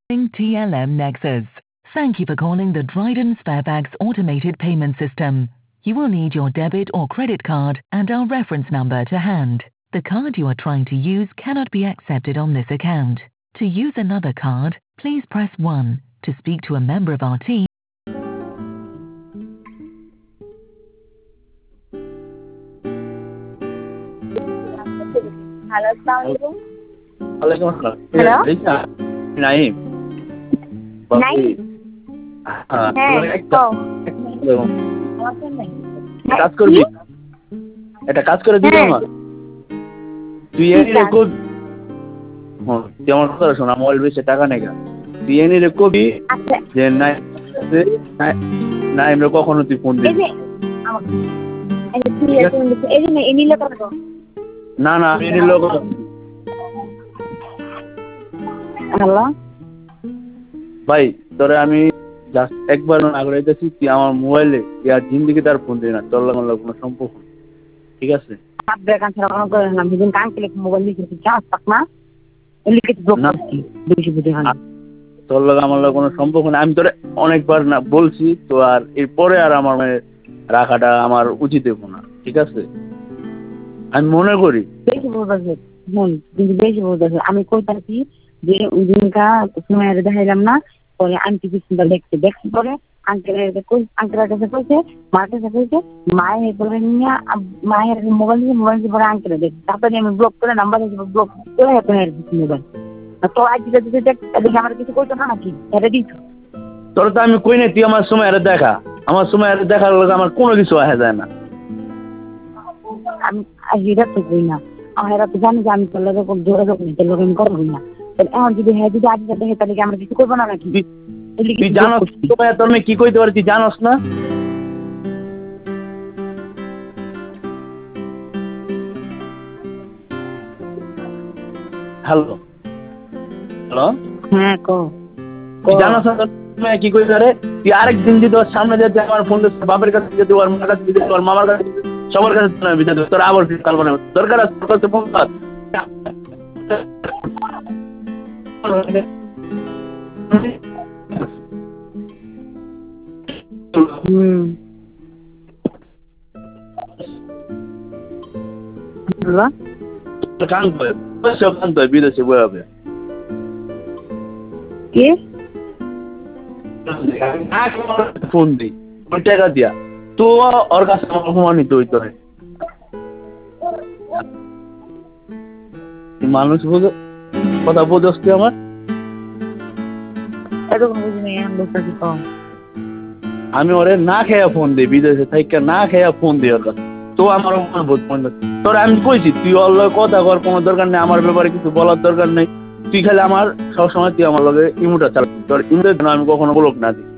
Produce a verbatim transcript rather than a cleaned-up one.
T L M Nexus. Thank you for calling the Dryden Sparebags automated payment system. You will need your debit or credit card and our reference number to hand. The card you are trying to use cannot be accepted on this account. To use another card, please press one. To speak to a member of our team. Hello, Assalamualaikum. Waalaikumsalam. Hello? Lisa, Naim. Naim? হ্যাঁ, হ্যাঁ, কও। কাজ করবি? এটা কাজ করে দিবি হ্যাঁ। আমার? তুই এনে রে কবি। হ্যাঁ, তুই আমার কথা শোন, আমার বেশি টাকা নেই গা। তুই এনে রে কবি আচ্ছা। যে নাই নাইম রে কখনো তুই ফোন দিবি। এই যে আমার এই যে তুই এখন এই যে এনিলে করব। না না, এনে লোক হ্যালো? ভাই, তোরে আমি জাস্ট একবার আগে দিতেছি, তুই আমার মোবাইলে ইয়ার জিন্দিগি তার ফোন দিবি না, তোর লাগে আমার কোনো সম্পর্ক নেই। ঠিক আছে? আপনি কাছে রাখা করে না, বিদিন কাঙ্কেলে মোবাইল লিখে চাস পাক না। লিখে ব্লক করছি। বেশি বুঝে হয়। তোর লাগে আমার লাগে কোনো সম্পর্ক নেই। আমি তোরে অনেকবার না বলছি, তো আর এরপরে আর আমার মানে রাখাটা আমার উচিত হইব না। ঠিক আছে? আমি মনে করি বেশি বলতেছে হুন কিন্তু বেশি বলতেছে আমি কইতাছি যে ওই দিনকা সময়ের দেখাইলাম না পরে আন্টি বিসুন্দর দেখতে দেখতে পরে আঙ্কেলের আঙ্কেলের কাছে কইছে মার কাছে কইছে মায়ের বলে নিয়ে মায়ের মোবাইল দিয়ে মোবাইল দিয়ে পরে আঙ্কেলে দেখ তারপরে আমি ব্লক করে নাম্বার হিসেবে ব্লক করে আপনার মোবাইল তো আজ যদি দেখ দেখে আমার কিছু কইতো না নাকি এটা দিত তোর তো আমি কই নাই তুই আমার সময় আরে দেখা আমার সময় আরে দেখার লগে আমার কোনো কিছু আসে যায় না। আমি এটা তো কই না এরা তো জানি যে আমি তোর লগে যোগাযোগ নেই তোর লগে আমি করবো না এখন যদি হ্যাঁ যদি আজ দেখে তাহলে কি আমরা কিছু করবো না নাকি তুই জানোস তোমায় তোর মেয়ে কি কইতে পারে তুই জানোস না? হ্যালো হ্যালো হ্যাঁ কো তুই জানোস না তোর মেয়ে কি কইতে পারে? তুই আরেকদিন যদি ওর সামনে যেতে আমার ফোন দিতে বাপের কাছে যেতে ওর মার কাছে যেতে ওর মামার কাছে সবার কাছে বিদায় তোর আবার কাল বানাবো দরকার আছে তোর কাছে ফোন কর হুম হ্যালো কান্ত সব কান্ত বিদেশে বই হবে কে ফোন দিই ওই টাকা দিয়া তো ওর কাছে আমার অপমানিত হইতে হয় মানুষ বুঝো কথা বোঝস তুই আমার এরকম বুঝি নাই আমি বলতেছি কম আমি ওরে না খেয়া ফোন দিই বিদেশে থেকে না খেয়া ফোন দিই ওর কাছে তো আমার মনে বোধ মনে তোর আমি কইছি তুই ওর লগে কথা কর কোনো দরকার নেই আমার ব্যাপারে কিছু বলার দরকার নেই তুই খালি আমার সবসময় তুই আমার লগে ইমোটা চালাবি তোর ইমোটের জন্য আমি কখনো ব্লক না দিই